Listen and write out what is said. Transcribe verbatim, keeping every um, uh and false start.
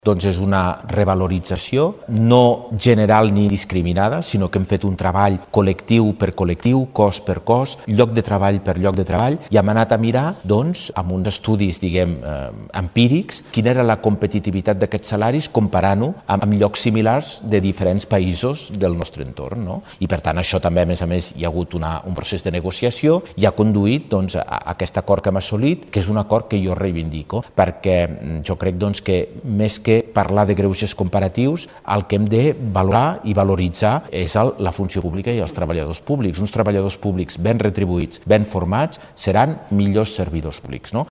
Doncs és una revalorització no general ni discriminada, sinó que hem fet un treball col·lectiu per col·lectiu, cos per cos, lloc de treball per lloc de treball, i hem anat a mirar, doncs, amb uns estudis, diguem, eh, empírics, quina era la competitivitat d'aquests salaris comparant-ho amb, amb llocs similars de diferents països del nostre entorn, no? I per tant això també, a més a més, hi ha hagut una, un procés de negociació i ha conduït doncs, a, a aquest acord que hem assolit, que és un acord que jo reivindico, perquè jo crec doncs, que més que parlar de greuges comparatius, el que hem de valorar i valoritzar és el, la funció pública i els treballadors públics. Uns treballadors públics ben retribuïts, ben formats, seran millors servidors públics, no?